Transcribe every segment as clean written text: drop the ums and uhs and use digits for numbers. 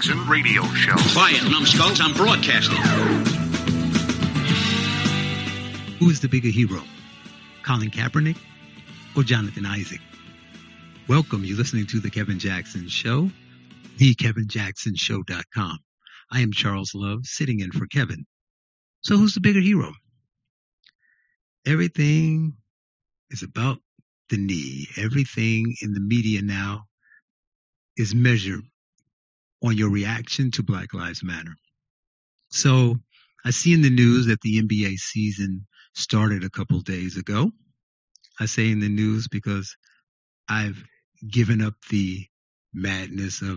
Jackson Radio Show. Quiet, numbskulls, I'm broadcasting. Who is the bigger hero, Colin Kaepernick or Jonathan Isaac? Welcome. You're listening to The Kevin Jackson Show, thekevinjacksonshow.com. I am Charles Love, sitting in for Kevin. So who's the bigger hero? Everything is about the knee. Everything in the media now is measured on your reaction to Black Lives Matter. So I see in the news that the NBA season started a couple days ago. I say in the news because I've given up the madness of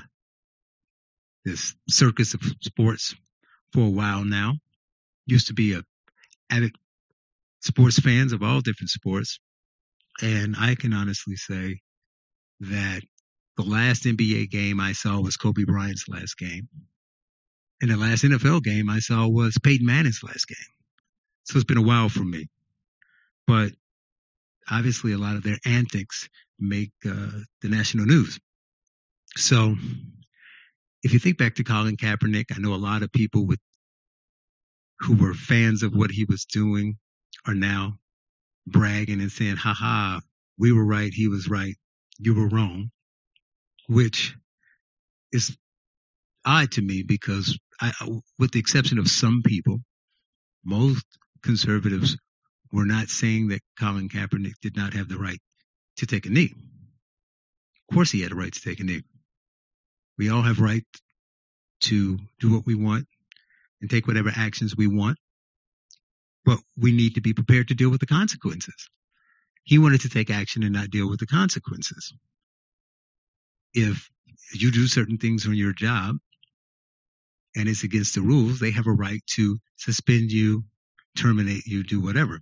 this circus of sports for a while now. Used to be a avid sports fans of all different sports. And I can honestly say that the last NBA game I saw was Kobe Bryant's last game. And the last NFL game I saw was Peyton Manning's last game. So it's been a while for me. But obviously a lot of their antics make the national news. So if you think back to Colin Kaepernick, I know a lot of people who were fans of what he was doing are now bragging and saying, ha, we were right, he was right, you were wrong, which is odd to me because with the exception of some people, most conservatives were not saying that Colin Kaepernick did not have the right to take a knee. Of course he had a right to take a knee. We all have right to do what we want and take whatever actions we want. But we need to be prepared to deal with the consequences. He wanted to take action and not deal with the consequences. If you do certain things on your job and it's against the rules, they have a right to suspend you, terminate you, do whatever.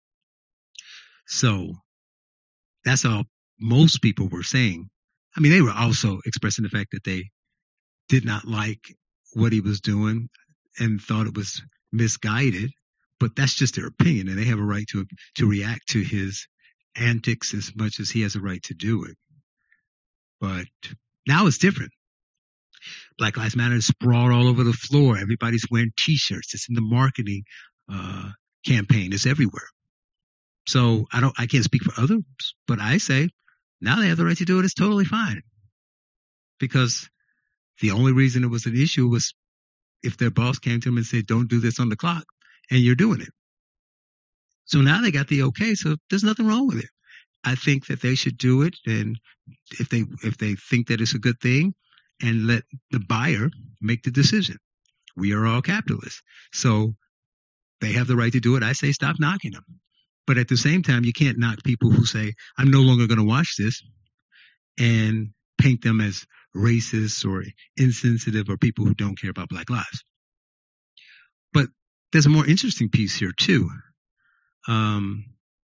So that's all most people were saying. I mean, they were also expressing the fact that they did not like what he was doing and thought it was misguided. But that's just their opinion, and they have a right to react to his antics as much as he has a right to do it. But now it's different. Black Lives Matter is sprawled all over the floor. Everybody's wearing T-shirts. It's in the marketing campaign. It's everywhere. So I can't speak for others, but I say now they have the right to do it. It's totally fine. Because the only reason it was an issue was if their boss came to them and said, don't do this on the clock. And you're doing it. So now they got the okay, so there's nothing wrong with it. I think that they should do it, and if they think that it's a good thing, and let the buyer make the decision. We are all capitalists. So they have the right to do it. I say stop knocking them. But at the same time, you can't knock people who say, I'm no longer going to watch this, and paint them as racist or insensitive or people who don't care about Black lives. But there's a more interesting piece here, too. Colin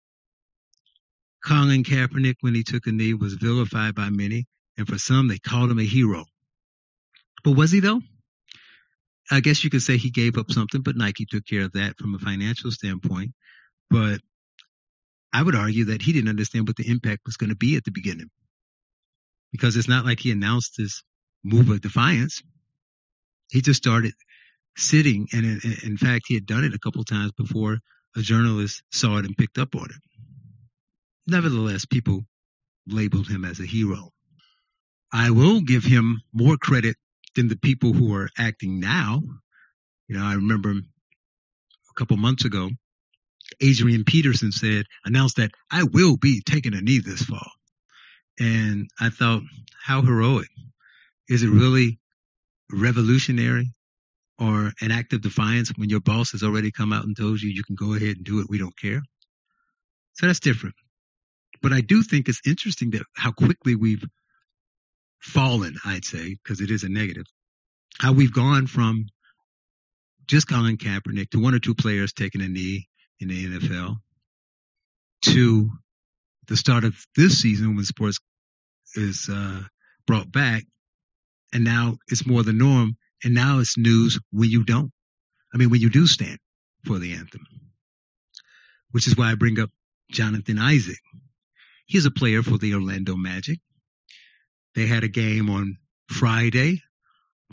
Kaepernick, when he took a knee, was vilified by many, and for some, they called him a hero. But was he, though? I guess you could say he gave up something, but Nike took care of that from a financial standpoint. But I would argue that he didn't understand what the impact was going to be at the beginning. Because it's not like he announced this move of defiance. He just started sitting, and in fact, he had done it a couple times before a journalist saw it and picked up on it. Nevertheless, people labeled him as a hero. I will give him more credit than the people who are acting now. You know, I remember a couple months ago, Adrian Peterson announced that I will be taking a knee this fall. And I thought, how heroic. Is it really revolutionary or an act of defiance when your boss has already come out and told you can go ahead and do it, we don't care? So that's different. But I do think it's interesting that how quickly we've fallen, I'd say, because it is a negative, how we've gone from just Colin Kaepernick to one or two players taking a knee in the NFL to the start of this season when sports is brought back, and now it's more the norm, and now it's news when you don't. I mean, when you do stand for the anthem, which is why I bring up Jonathan Isaac. He's a player for the Orlando Magic. They had a game on Friday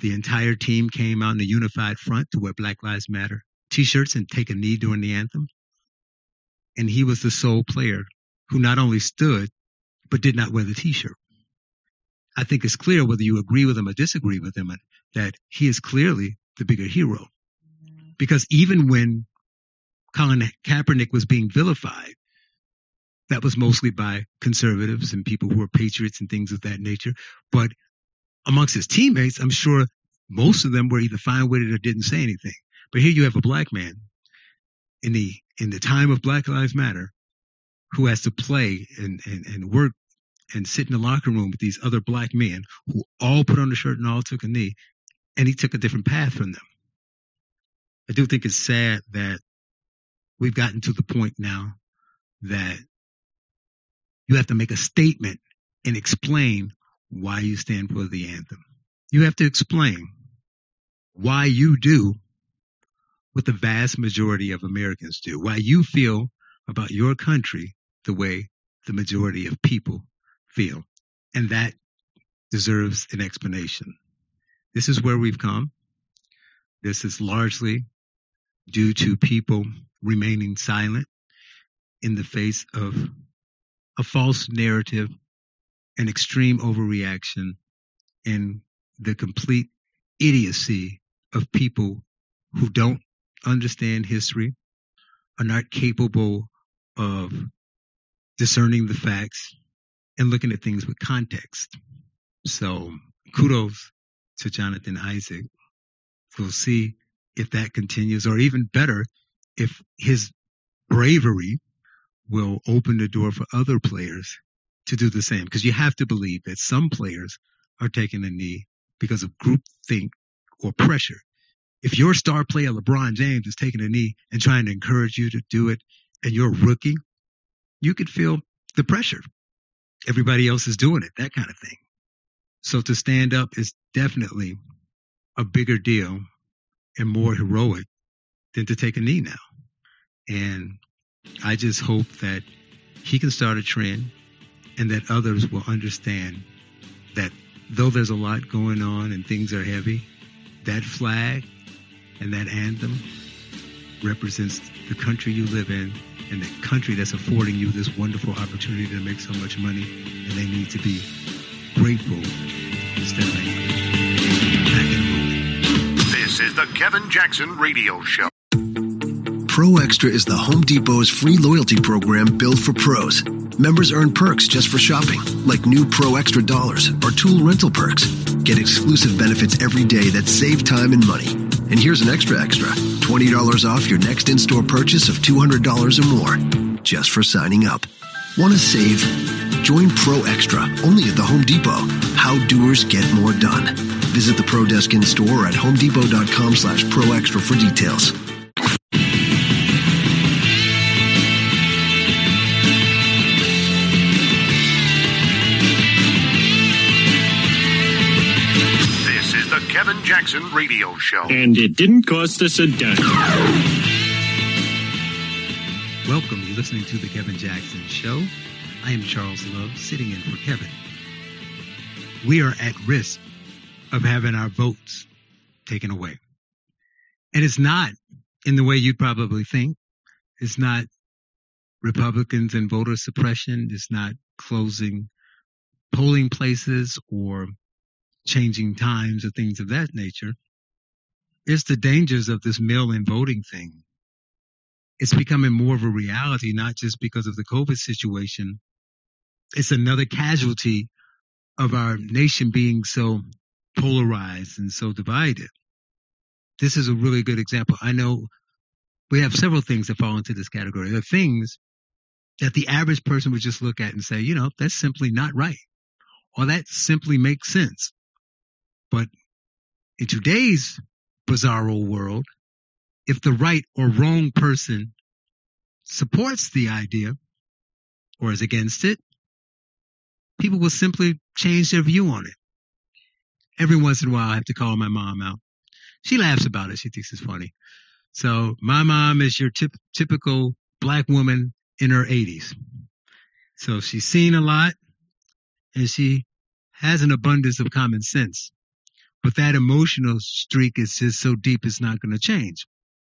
the entire team came out in a unified front to wear Black Lives Matter T-shirts and take a knee during the anthem. And he was the sole player who not only stood, but did not wear the T-shirt. I think it's clear, whether you agree with him or disagree with him, that he is clearly the bigger hero. Because even when Colin Kaepernick was being vilified, that was mostly by conservatives and people who were patriots and things of that nature. But amongst his teammates, I'm sure most of them were either fine with it or didn't say anything. But here you have a black man in the time of Black Lives Matter who has to play and work and sit in the locker room with these other black men who all put on the shirt and all took a knee, and he took a different path from them. I do think it's sad that we've gotten to the point now that you have to make a statement and explain why you stand for the anthem. You have to explain why you do what the vast majority of Americans do, why you feel about your country the way the majority of people feel. And that deserves an explanation. This is where we've come. This is largely due to people remaining silent in the face of a false narrative, an extreme overreaction, and the complete idiocy of people who don't understand history, are not capable of discerning the facts and looking at things with context. So kudos to Jonathan Isaac. We'll see if that continues, or even better, if his bravery will open the door for other players to do the same. Because you have to believe that some players are taking a knee because of groupthink or pressure. If your star player, LeBron James, is taking a knee and trying to encourage you to do it, and you're a rookie, you could feel the pressure. Everybody else is doing it, that kind of thing. So to stand up is definitely a bigger deal and more heroic than to take a knee now. And I just hope that he can start a trend and that others will understand that though there's a lot going on and things are heavy, that flag and that anthem represents the country you live in and the country that's affording you this wonderful opportunity to make so much money, and they need to be grateful instead of angry. Back in a moment. This is the Kevin Jackson Radio Show. Pro Extra is the Home Depot's free loyalty program built for pros. Members earn perks just for shopping, like new Pro Extra dollars or tool rental perks. Get exclusive benefits every day that save time and money. And here's an extra, $20 off your next in-store purchase of $200 or more, just for signing up. Want to save? Join Pro Extra, only at the Home Depot. How doers get more done. Visit the Pro Desk in-store at homedepot.com/proextra for details. Kevin Jackson Radio Show. And it didn't cost us a dime. Welcome. You're listening to the Kevin Jackson Show. I am Charles Love, sitting in for Kevin. We are at risk of having our votes taken away. And it's not in the way you'd probably think. It's not Republicans and voter suppression. It's not closing polling places or changing times or things of that nature. It's the dangers of this mail-in voting thing. It's becoming more of a reality, not just because of the COVID situation. It's another casualty of our nation being so polarized and so divided. This is a really good example. I know we have several things that fall into this category. There are things that the average person would just look at and say, you know, that's simply not right, or that simply makes sense. But in today's bizarro world, if the right or wrong person supports the idea or is against it, people will simply change their view on it. Every once in a while, I have to call my mom out. She laughs about it. She thinks it's funny. So my mom is your typical black woman in her 80s. So she's seen a lot, and she has an abundance of common sense. but that emotional streak is just so deep it's not going to change.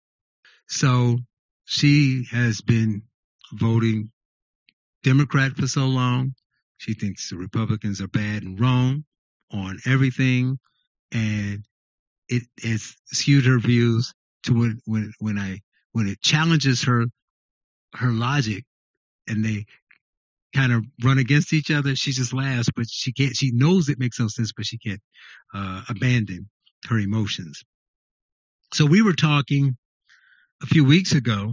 So she has been voting Democrat for so long. She thinks the Republicans are bad and wrong on everything, and it has skewed her views to when it challenges her logic and they kind of run against each other, she just laughs, but she knows it makes no sense, but she can't abandon her emotions. So we were talking a few weeks ago,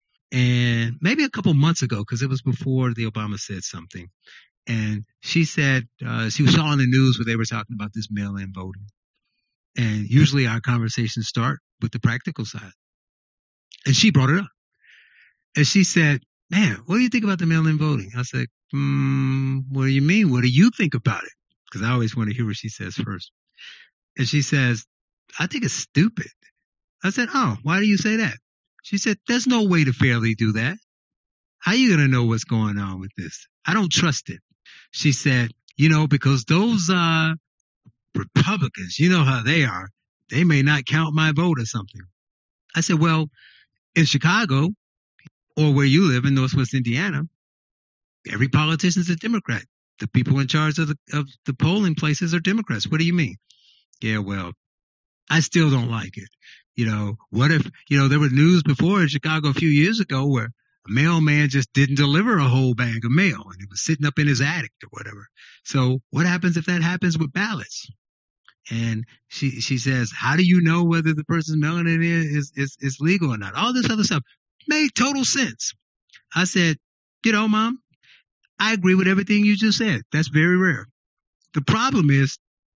and maybe a couple months ago, because it was before the Obama said something. And she said she saw on the news where they were talking about this mail-in voting. And usually our conversations start with the practical side. And she brought it up. And she said, man, what do you think about the mail-in voting? I said, what do you mean? What do you think about it? Because I always want to hear what she says first. And she says, I think it's stupid. I said, oh, why do you say that? She said, there's no way to fairly do that. How are you going to know what's going on with this? I don't trust it. She said, because those Republicans, you know how they are. They may not count my vote or something. I said, well, in Chicago or where you live in Northwest Indiana, every politician is a Democrat. The people in charge of the polling places are Democrats. What do you mean? Yeah, well, I still don't like it. What if, there was news before in Chicago a few years ago where a mailman just didn't deliver a whole bag of mail and it was sitting up in his attic or whatever. So what happens if that happens with ballots? And she says, how do you know whether the person's mailing it in is legal or not? All this other stuff made total sense. I said, Mom, I agree with everything you just said. That's very rare. The problem is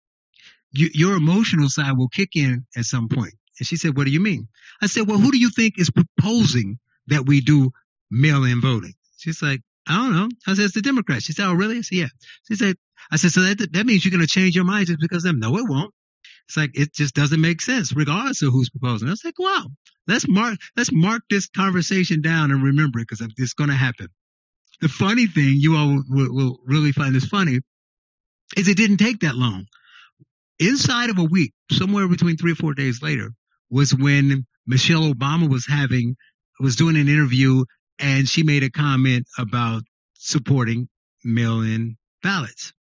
your emotional side will kick in at some point. And she said, what do you mean? I said, well, who do you think is proposing that we do mail-in voting? She's like, I don't know. I said, it's the Democrats. She said, oh, really? I said, yeah. I said, so that means you're going to change your mind just because of them. No, it won't. It's like, it just doesn't make sense regardless of who's proposing. I was like, wow, let's mark this conversation down and remember it because it's going to happen. The funny thing, you all will really find this funny, is it didn't take that long. Inside of a week, somewhere between 3 or 4 days later, was when Michelle Obama was doing an interview and she made a comment about supporting mail-in ballots.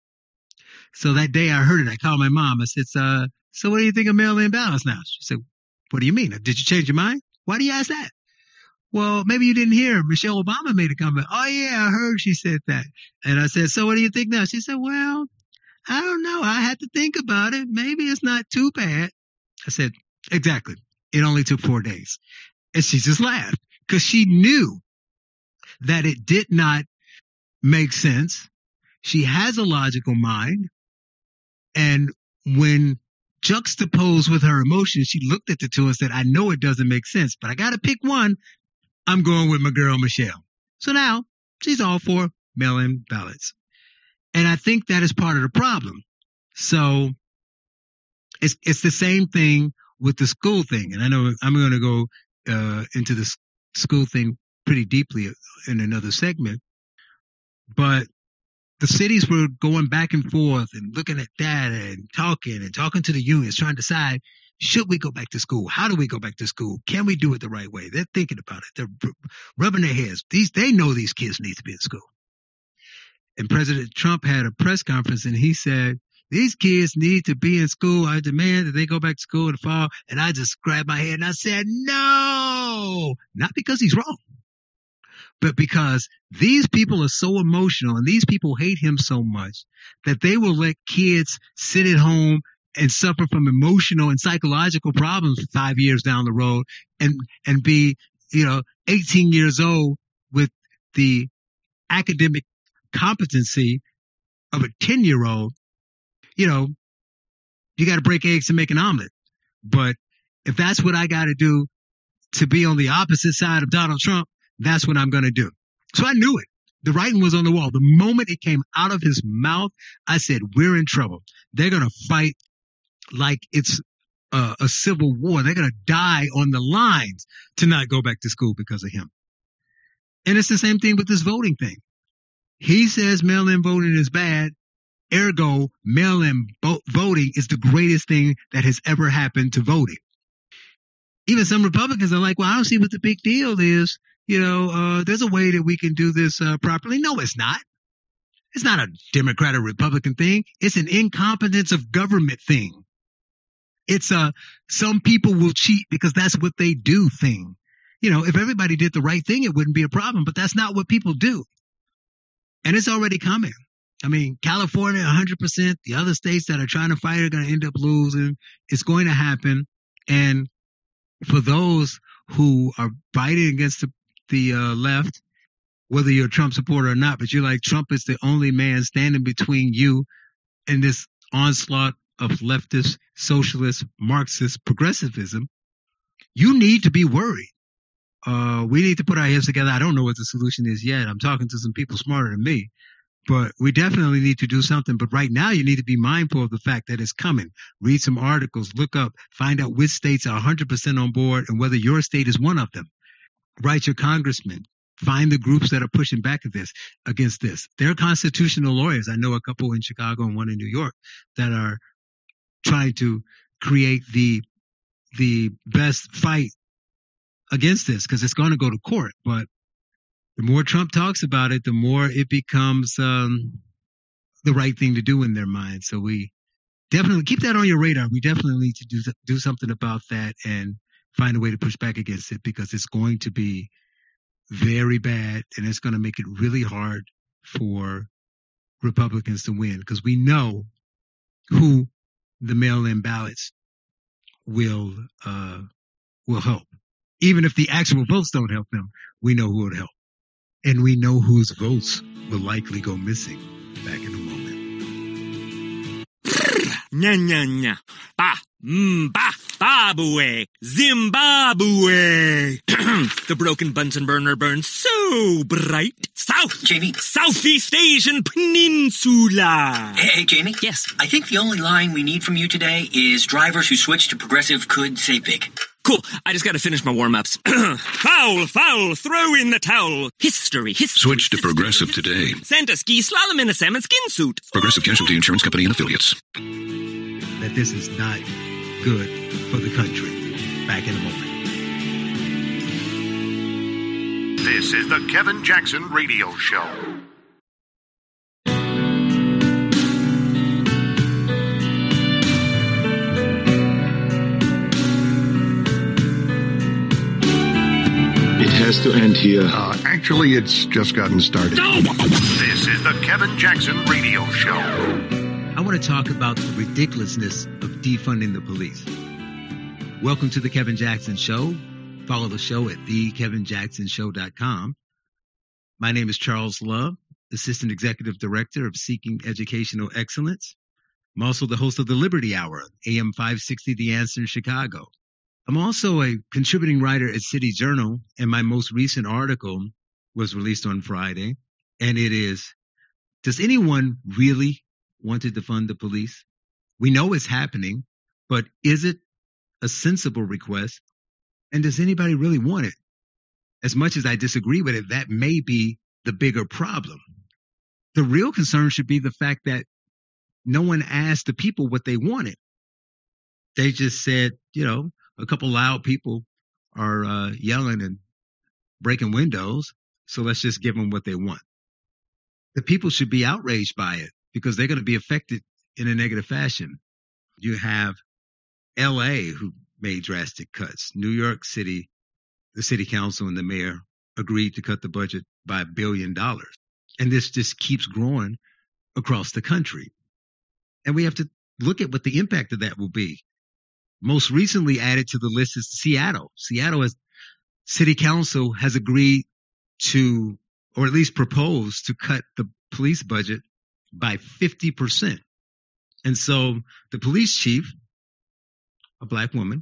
So that day I heard it. I called my mom. I said, so what do you think of mail-in ballots now? She said, what do you mean? Did you change your mind? Why do you ask that? Well, maybe you didn't hear. Michelle Obama made a comment. Oh, yeah, I heard she said that. And I said, so what do you think now? She said, well, I don't know. I had to think about it. Maybe it's not too bad. I said, exactly. It only took 4 days. And she just laughed because she knew that it did not make sense. She has a logical mind. And when juxtaposed with her emotions, she looked at the two and said, I know it doesn't make sense, but I got to pick one. I'm going with my girl, Michelle. So now she's all for mail-in ballots. And I think that is part of the problem. So it's the same thing with the school thing. And I know I'm going to go into the school thing pretty deeply in another segment. But the cities were going back and forth and looking at data and talking to the unions, trying to decide, should we go back to school? How do we go back to school? Can we do it the right way? They're thinking about it. They're rubbing their heads. They know these kids need to be in school. And President Trump had a press conference and he said, these kids need to be in school. I demand that they go back to school in the fall. And I just grabbed my head and I said, no, not because he's wrong, but because these people are so emotional and these people hate him so much that they will let kids sit at home and suffer from emotional and psychological problems 5 years down the road and be, 18 years old with the academic competency of a 10-year-old. You got to break eggs to make an omelet. But if that's what I got to do to be on the opposite side of Donald Trump, that's what I'm going to do. So I knew it. The writing was on the wall. The moment it came out of his mouth, I said, we're in trouble. They're going to fight like it's a civil war. They're going to die on the lines to not go back to school because of him. And it's the same thing with this voting thing. He says mail-in voting is bad. Ergo, mail-in voting is the greatest thing that has ever happened to voting. Even some Republicans are like, well, I don't see what the big deal is. There's a way that we can do this properly. No, it's not. It's not a Democrat or Republican thing. It's an incompetence of government thing. It's a some people will cheat because that's what they do thing. If everybody did the right thing, it wouldn't be a problem, but that's not what people do. And it's already coming. I mean, California, 100%. The other states that are trying to fight are going to end up losing. It's going to happen. And for those who are fighting against the left, whether you're a Trump supporter or not, but you're like, Trump is the only man standing between you and this onslaught of leftist, socialist, Marxist progressivism, you need to be worried. We need to put our heads together. I don't know what the solution is yet. I'm talking to some people smarter than me. But we definitely need to do something. But right now, you need to be mindful of the fact that it's coming. Read some articles, look up, find out which states are 100% on board and whether your state is one of them. Write your congressman. Find the groups that are pushing back against this. There are constitutional lawyers. I know a couple in Chicago and one in New York that are trying to create the best fight against this because it's going to go to court. But the more Trump talks about it, the more it becomes the right thing to do in their minds. So we definitely keep that on your radar. We definitely need to do something about that and find a way to push back against it because it's going to be very bad and it's going to make it really hard for Republicans to win because we know who the mail-in ballots will help. Even if the actual votes don't help them, we know who would help. And we know whose votes will likely go missing. Back in a moment. Nya, nya, nya. Ba, ba, Babue, Zimbabwe. The broken Bunsen burner burns so bright. Jamie. Southeast Asian Peninsula. Hey, Jamie? Yes? I think the only line we need from you today is drivers who switch to progressive could save big. Cool. I just got to finish my warm-ups. Foul, throw in the towel. History. Switch to Progressive today. Santa ski slalom in a salmon skin suit. Progressive Casualty Insurance Company and Affiliates. That this is not good for the country. Back in a moment. This is the Kevin Jackson Radio Show. It has to end here. Actually, it's just gotten started. This is the Kevin Jackson Radio Show. I want to talk about the ridiculousness of defunding the police. Welcome to the Kevin Jackson Show. Follow the show at thekevinjacksonshow.com. My name is Charles Love, Assistant Executive Director of Seeking Educational Excellence. I'm also the host of the Liberty Hour, AM 560 The Answer in Chicago. I'm also a contributing writer at City Journal, and my most recent article was released on Friday, and it is, does anyone really want to defund the police? We know it's happening, but is it a sensible request? And does anybody really want it? As much as I disagree with it, that may be the bigger problem. The real concern should be the fact that no one asked the people what they wanted. They just said, a couple loud people are yelling and breaking windows, so let's just give them what they want. The people should be outraged by it because they're going to be affected in a negative fashion. You have L.A. who made drastic cuts. New York City, the city council and the mayor agreed to cut the budget by $1 billion. And this just keeps growing across the country. And we have to look at what the impact of that will be. Most recently added to the list is Seattle. Seattle's city council has agreed to, or at least proposed to cut the police budget by 50%. And so the police chief, a black woman,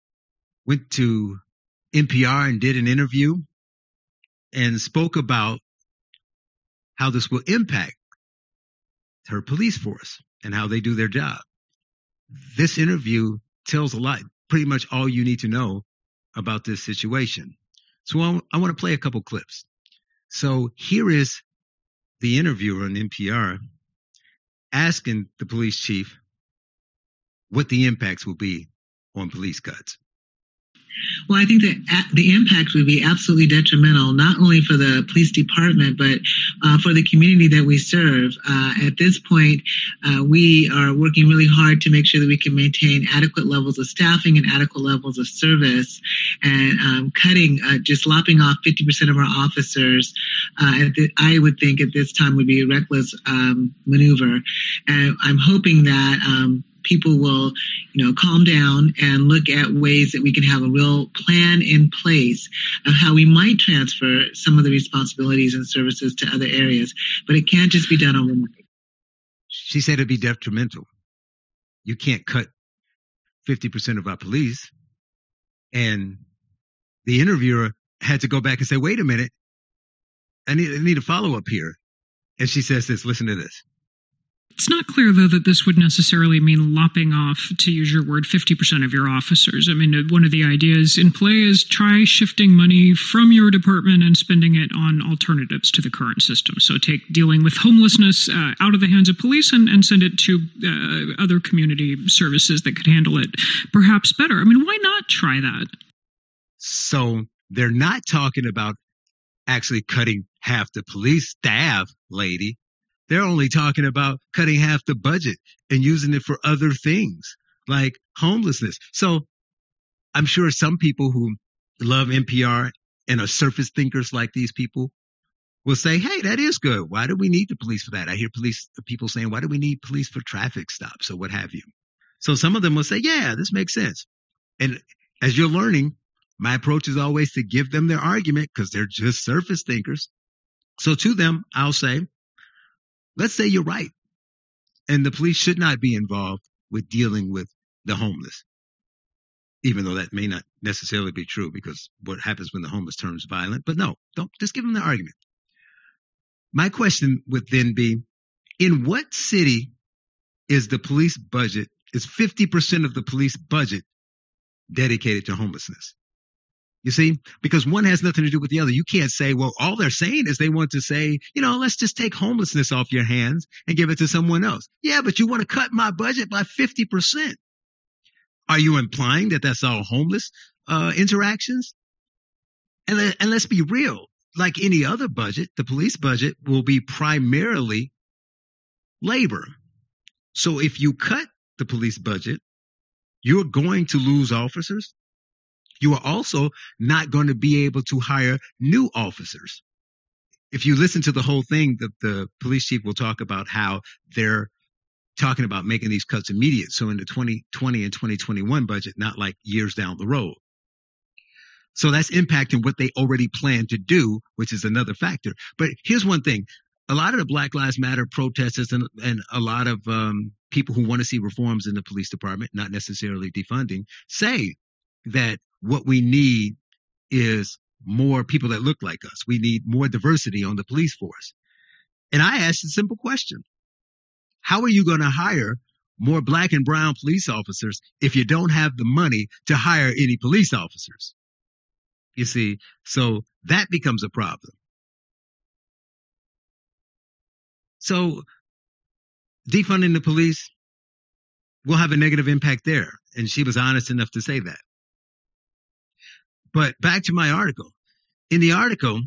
went to NPR and did an interview and spoke about how this will impact her police force and how they do their job. This interview tells a lot, pretty much all you need to know about this situation. So I want to play a couple clips. So here is the interviewer on NPR asking the police chief what the impacts will be on police cuts. Well, I think that the impact would be absolutely detrimental, not only for the police department, but for the community that we serve. At this point, we are working really hard to make sure that we can maintain adequate levels of staffing and adequate levels of service, and just lopping off 50% of our officers, I would think at this time would be a reckless maneuver. And I'm hoping that people will, calm down and look at ways that we can have a real plan in place of how we might transfer some of the responsibilities and services to other areas. But it can't just be done overnight. She said it'd be detrimental. You can't cut 50% of our police. And the interviewer had to go back and say, wait a minute, I need a follow-up here. And she says this, listen to this. It's not clear, though, that this would necessarily mean lopping off, to use your word, 50% of your officers. I mean, one of the ideas in play is try shifting money from your department and spending it on alternatives to the current system. So take dealing with homelessness out of the hands of police and send it to other community services that could handle it perhaps better. I mean, why not try that? So they're not talking about actually cutting half the police staff, lady. They're only talking about cutting half the budget and using it for other things like homelessness. So I'm sure some people who love NPR and are surface thinkers like these people will say, hey, that is good. Why do we need the police for that? I hear people saying, why do we need police for traffic stops or what have you? So some of them will say, yeah, this makes sense. And as you're learning, my approach is always to give them their argument because they're just surface thinkers. So to them, I'll say, let's say you're right, and the police should not be involved with dealing with the homeless, even though that may not necessarily be true because what happens when the homeless turns violent. But no, don't just give them the argument. My question would then be, in what city is the police budget, is 50% of the police budget dedicated to homelessness? You see, because one has nothing to do with the other. You can't say, well, all they're saying is they want to say, let's just take homelessness off your hands and give it to someone else. Yeah, but you want to cut my budget by 50%. Are you implying that that's all homeless interactions? And let's be real. Like any other budget, the police budget will be primarily labor. So if you cut the police budget, you're going to lose officers. You are also not going to be able to hire new officers. If you listen to the whole thing, the police chief will talk about how they're talking about making these cuts immediate. So in the 2020 and 2021 budget, not like years down the road. So that's impacting what they already plan to do, which is another factor. But here's one thing. A lot of the Black Lives Matter protesters and a lot of people who want to see reforms in the police department, not necessarily defunding, say that what we need is more people that look like us. We need more diversity on the police force. And I asked a simple question. How are you going to hire more black and brown police officers if you don't have the money to hire any police officers? You see, so that becomes a problem. So defunding the police will have a negative impact there. And she was honest enough to say that. But back to my article. In the article,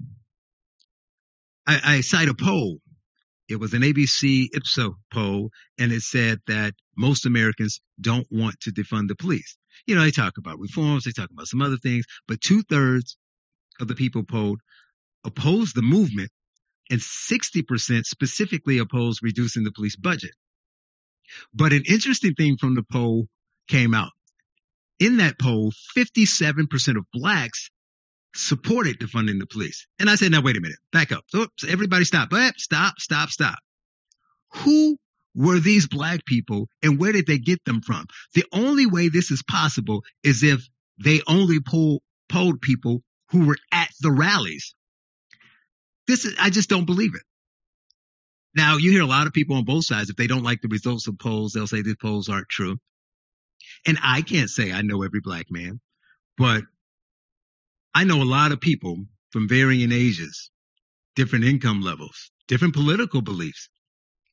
I cite a poll. It was an ABC Ipsos poll, and it said that most Americans don't want to defund the police. They talk about reforms, they talk about some other things, but 2/3 of the people polled oppose the movement, and 60% specifically oppose reducing the police budget. But an interesting thing from the poll came out. In that poll, 57% of blacks supported defunding the police. And I said, now, wait a minute, back up. Oops, everybody stop. Stop. Who were these black people and where did they get them from? The only way this is possible is if they only polled people who were at the rallies. I just don't believe it. Now, you hear a lot of people on both sides. If they don't like the results of polls, they'll say these polls aren't true. And I can't say I know every black man, but I know a lot of people from varying ages, different income levels, different political beliefs.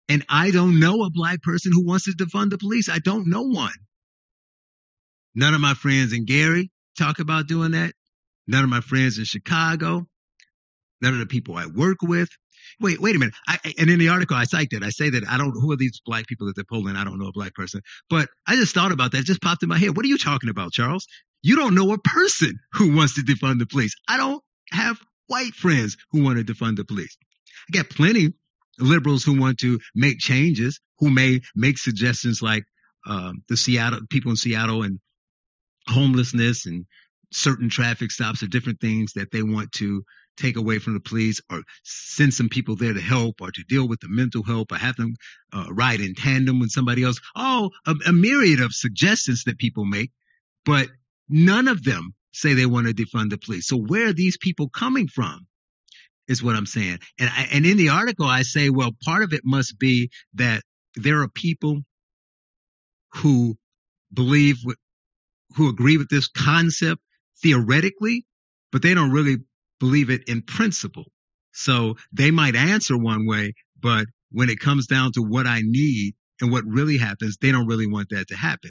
And I don't know a black person who wants to defund the police. I don't know one. None of my friends in Gary talk about doing that. None of my friends in Chicago. None of the people I work with. Wait a minute. And in the article I cite that. I say that I don't know who are these black people that they're polling. I don't know a black person. But I just thought about that. It just popped in my head. What are you talking about, Charles? You don't know a person who wants to defund the police. I don't have white friends who want to defund the police. I got plenty of liberals who want to make changes, who may make suggestions like the people in Seattle and homelessness and certain traffic stops or different things that they want to take away from the police, or send some people there to help, or to deal with the mental help, or have them ride in tandem with somebody else. A myriad of suggestions that people make, but none of them say they want to defund the police. So where are these people coming from is what I'm saying. And in the article, I say, well, part of it must be that there are people who who agree with this concept theoretically, but they don't really believe it in principle. So they might answer one way, but when it comes down to what I need and what really happens, they don't really want that to happen.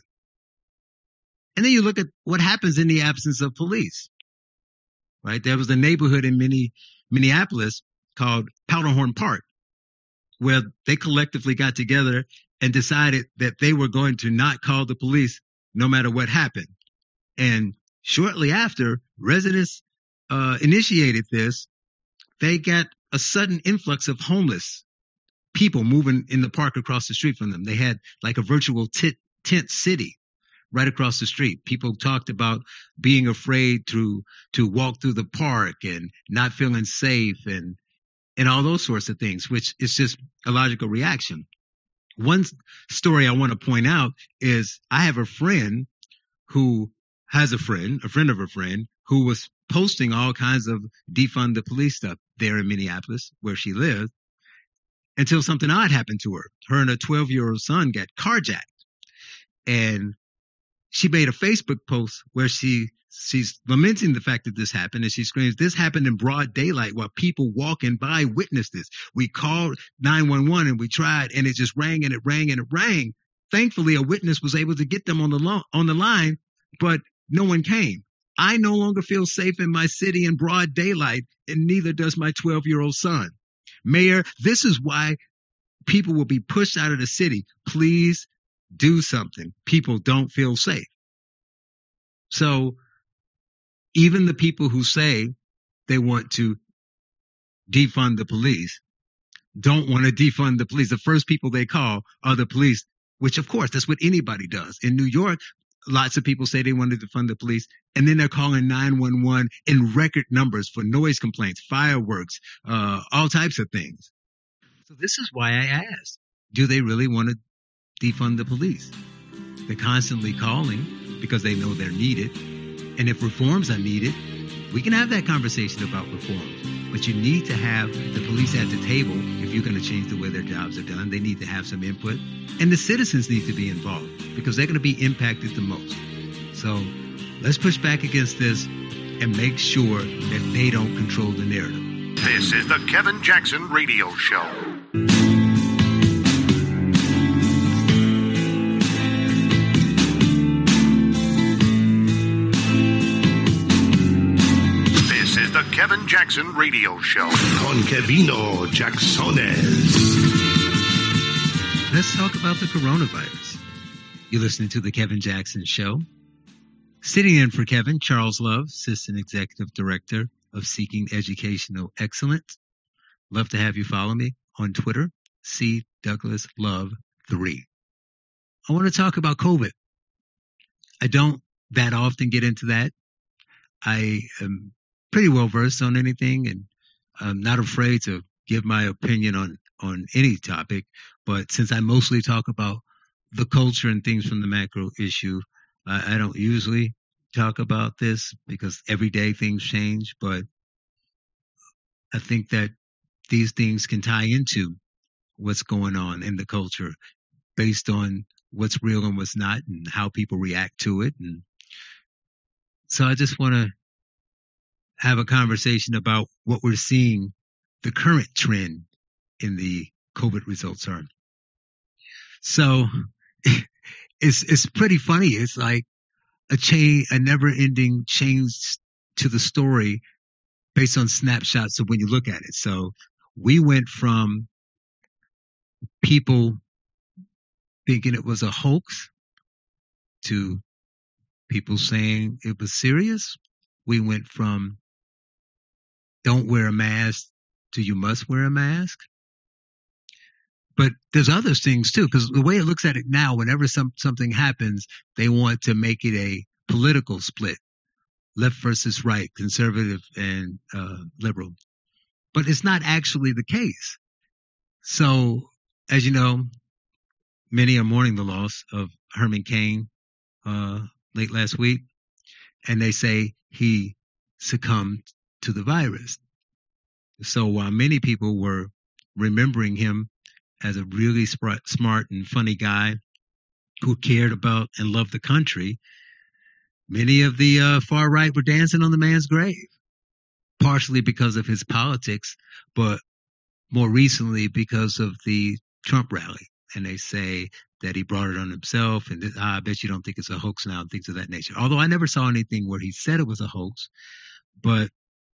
And then you look at what happens in the absence of police, right? There was a neighborhood in Minneapolis called Powderhorn Park, where they collectively got together and decided that they were going to not call the police no matter what happened. And shortly after, residents initiated this, they got a sudden influx of homeless people moving in the park across the street from them. They had like a virtual tent city right across the street. People talked about being afraid to walk through the park and not feeling safe and all those sorts of things, which is just a logical reaction. One story I want to point out is I have a friend who has a friend of a friend who was posting all kinds of defund the police stuff there in Minneapolis, where she lived, until something odd happened to her. Her and her 12-year-old son got carjacked. And she made a Facebook post where she's lamenting the fact that this happened, and she screams, "This happened in broad daylight while people walking by witnessed this. We called 911 and we tried, and it just rang and it rang and it rang. Thankfully, a witness was able to get them on the line, but no one came. I no longer feel safe in my city in broad daylight, and neither does my 12-year-old son. Mayor, this is why people will be pushed out of the city. Please do something. People don't feel safe." So even the people who say they want to defund the police don't want to defund the police. The first people they call are the police, which of course, that's what anybody does. In New York, lots of people say they want to defund the police, and then they're calling 911 in record numbers for noise complaints, fireworks, all types of things. So this is why I asked, do they really want to defund the police? They're constantly calling because they know they're needed. And if reforms are needed, we can have that conversation about reforms. But you need to have the police at the table if you're going to change the way their jobs are done. They need to have some input. And the citizens need to be involved because they're going to be impacted the most. So let's push back against this and make sure that they don't control the narrative. This is the Kevin Jackson Radio Show. The Kevin Jackson Radio Show. Con Kevino Jacksones. Let's talk about the coronavirus. You're listening to the Kevin Jackson Show. Sitting in for Kevin, Charles Love, Assistant Executive Director of Seeking Educational Excellence. Love to have you follow me on Twitter, CDouglasLove3. I want to talk about COVID. I don't that often get into that. I am pretty well versed on anything, and I'm not afraid to give my opinion on any topic. But since I mostly talk about the culture and things from the macro issue, I don't usually talk about this because every day things change. But I think that these things can tie into what's going on in the culture based on what's real and what's not and how people react to it. And so I just want to have a conversation about what we're seeing, the current trend in the COVID results are. So it's pretty funny. It's like a never-ending change to the story based on snapshots of when you look at it. So we went from people thinking it was a hoax to people saying it was serious. We went from don't wear a mask to you must wear a mask. But there's other things too, because the way it looks at it now, whenever something happens, they want to make it a political split, left versus right, conservative and liberal. But it's not actually the case. So, as you know, many are mourning the loss of Herman Cain late last week, and they say he succumbed to the virus. So while many people were remembering him as a really smart and funny guy who cared about and loved the country, many of the far right were dancing on the man's grave, partially because of his politics, but more recently because of the Trump rally. And they say that he brought it on himself, and I bet you don't think it's a hoax now, and things of that nature. Although I never saw anything where he said it was a hoax, but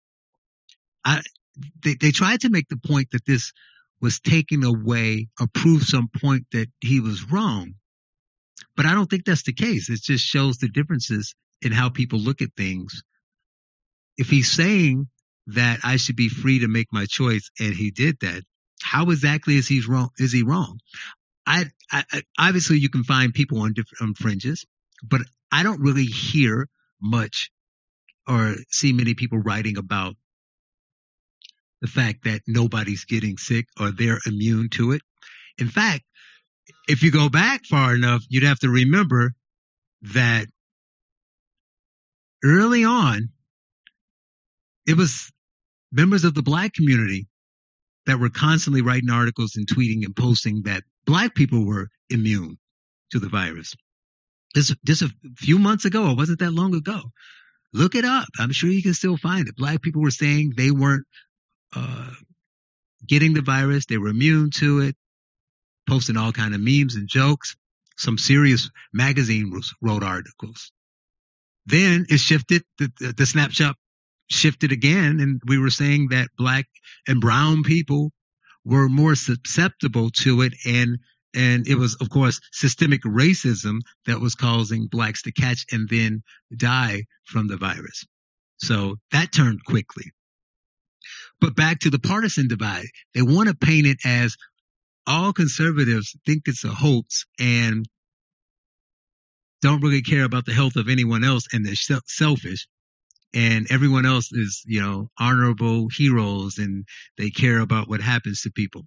they tried to make the point that this was taking away or prove some point that he was wrong. But I don't think that's the case. It just shows the differences in how people look at things. If he's saying that I should be free to make my choice and he did that, how exactly is he wrong? I obviously you can find people on different fringes, but I don't really hear much or see many people writing about the fact that nobody's getting sick or they're immune to it. In fact, if you go back far enough, you'd have to remember that early on, it was members of the black community that were constantly writing articles and tweeting and posting that black people were immune to the virus. Just a few months ago, it wasn't that long ago. Look it up. I'm sure you can still find it. Black people were saying they weren't getting the virus. They were immune to it, posting all kind of memes and jokes. Some serious magazines wrote articles. Then it shifted, the snapshot shifted again, and we were saying that black and brown people were more susceptible to it, and it was, of course, systemic racism that was causing blacks to catch and then die from the virus. So that turned quickly. But back to the partisan divide, they want to paint it as all conservatives think it's a hoax and don't really care about the health of anyone else, and they're selfish. And everyone else is, honorable heroes, and they care about what happens to people.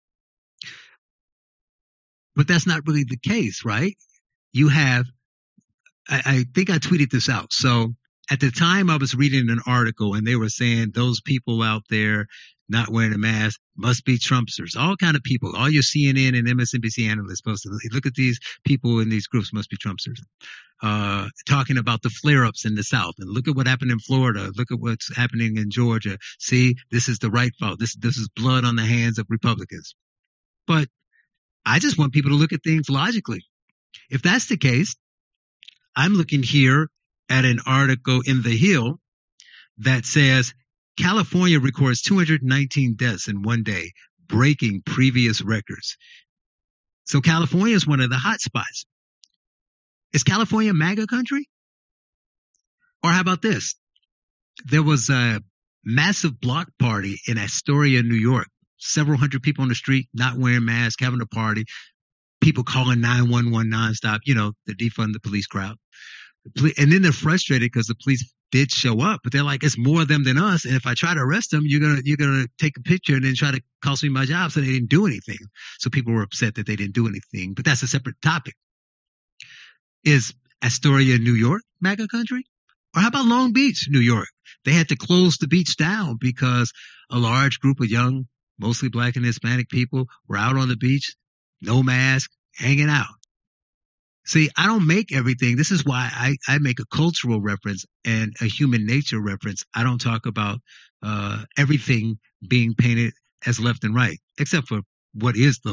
But that's not really the case, right? You have, I think I tweeted this out. So at the time I was reading an article and they were saying those people out there not wearing a mask must be Trumpsters, all kind of people, all your CNN and MSNBC analysts supposed to look at these people in these groups must be Trumpsters, talking about the flare-ups in the South, and look at what happened in Florida. Look at what's happening in Georgia. See, this is the right fault. This is blood on the hands of Republicans. But I just want people to look at things logically. If that's the case, I'm looking here at an article in The Hill that says California records 219 deaths in one day, breaking previous records. So California is one of the hot spots. Is California MAGA country? Or how about this? There was a massive block party in Astoria, New York. Several hundred people on the street, not wearing masks, having a party. People calling 911 nonstop, to defund the police crowd. And then they're frustrated because the police did show up, but they're like, it's more of them than us. And if I try to arrest them, you're gonna take a picture and then try to cost me my job. So they didn't do anything. So people were upset that they didn't do anything. But that's a separate topic. Is Astoria, New York, MAGA country? Or how about Long Beach, New York? They had to close the beach down because a large group of young, mostly black and Hispanic people were out on the beach, no mask, hanging out. See, I don't make everything. This is why I make a cultural reference and a human nature reference. I don't talk about everything being painted as left and right, except for what is the left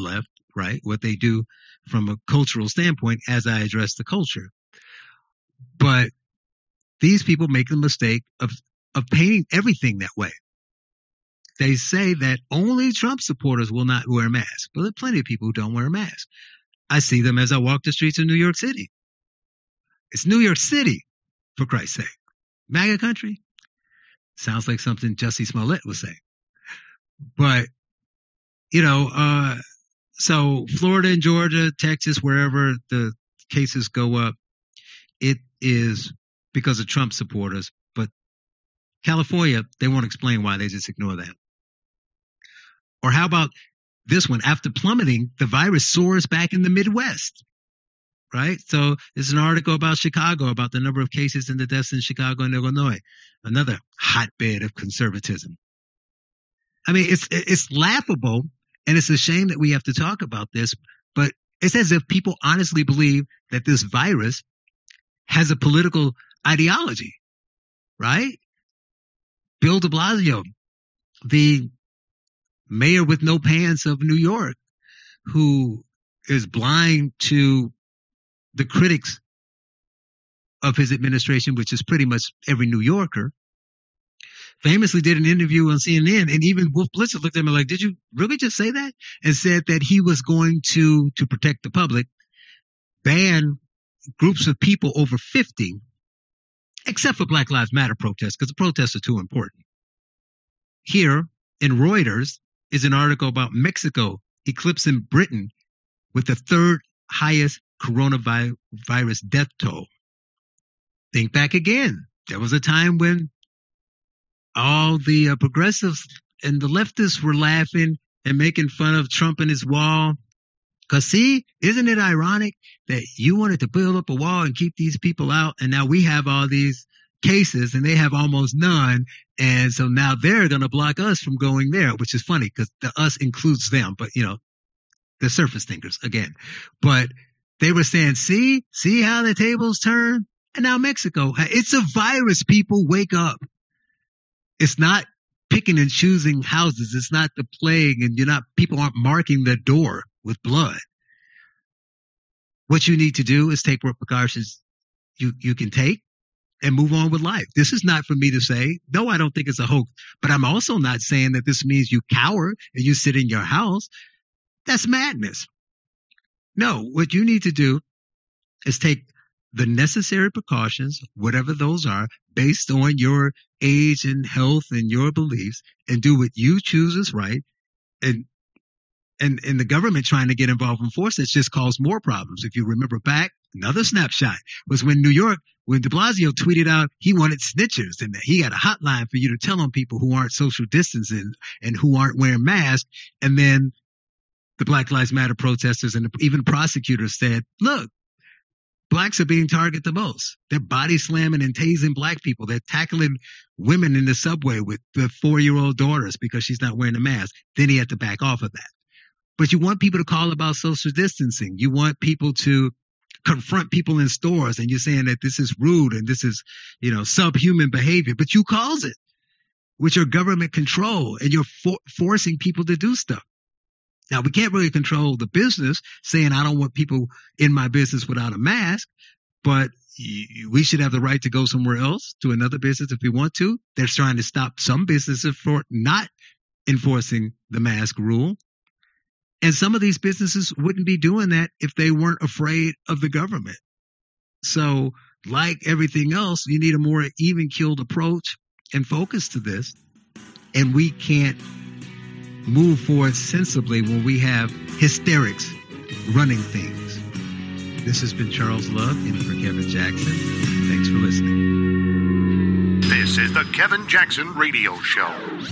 right? What they do from a cultural standpoint as I address the culture. But these people make the mistake of painting everything that way. They say that only Trump supporters will not wear masks. But there are plenty of people who don't wear masks. I see them as I walk the streets of New York City. It's New York City, for Christ's sake. MAGA country? Sounds like something Jussie Smollett would say. But, so Florida and Georgia, Texas, wherever the cases go up, it is because of Trump supporters. But California, they won't explain why. They just ignore that. Or how about this one? After plummeting, the virus soars back in the Midwest. Right? So there's an article about Chicago, about the number of cases and the deaths in Chicago and Illinois. Another hotbed of conservatism. I mean, it's laughable, and it's a shame that we have to talk about this, but it's as if people honestly believe that this virus has a political ideology, right? Bill de Blasio, the mayor with no pants of New York, who is blind to the critics of his administration, which is pretty much every New Yorker, famously did an interview on CNN, and even Wolf Blitzer looked at him like, did you really just say that? And said that he was going to protect the public, ban groups of people over 50, except for Black Lives Matter protests, because the protests are too important. Here in Reuters is an article about Mexico eclipsing Britain with the third highest coronavirus death toll. Think back again. There was a time when all the progressives and the leftists were laughing and making fun of Trump and his wall. Because see, isn't it ironic that you wanted to build up a wall and keep these people out, and now we have all these cases and they have almost none, and so now they're going to block us from going there, which is funny because the us includes them, but the surface thinkers again. But they were saying, see how the tables turn? And now Mexico, it's a virus, people, wake up. It's not picking and choosing houses. It's not the plague, and people aren't marking the door with blood. What you need to do is take what precautions you can take and move on with life. This is not for me to say, no, I don't think it's a hoax, but I'm also not saying that this means you cower and you sit in your house. That's madness. No, what you need to do is take the necessary precautions, whatever those are, based on your age and health and your beliefs, and do what you choose is right. And the government trying to get involved in force, it's just caused more problems. If you remember back, another snapshot was when New York, when de Blasio tweeted out he wanted snitchers and that he got a hotline for you to tell on people who aren't social distancing and who aren't wearing masks. And then the Black Lives Matter protesters and even prosecutors said, look, blacks are being targeted the most. They're body slamming and tasing black people. They're tackling women in the subway with the 4-year-old daughters because she's not wearing a mask. Then he had to back off of that. But you want people to call about social distancing. You want people to confront people in stores, and you're saying that this is rude and this is, subhuman behavior, but you cause it with your government control, and you're forcing people to do stuff. Now, we can't really control the business saying I don't want people in my business without a mask, but we should have the right to go somewhere else to another business if we want to. They're trying to stop some businesses for not enforcing the mask rule. And some of these businesses wouldn't be doing that if they weren't afraid of the government. So like everything else, you need a more even-keeled approach and focus to this. And we can't move forward sensibly when we have hysterics running things. This has been Charles Love in for Kevin Jackson. Thanks for listening. This is the Kevin Jackson Radio Show.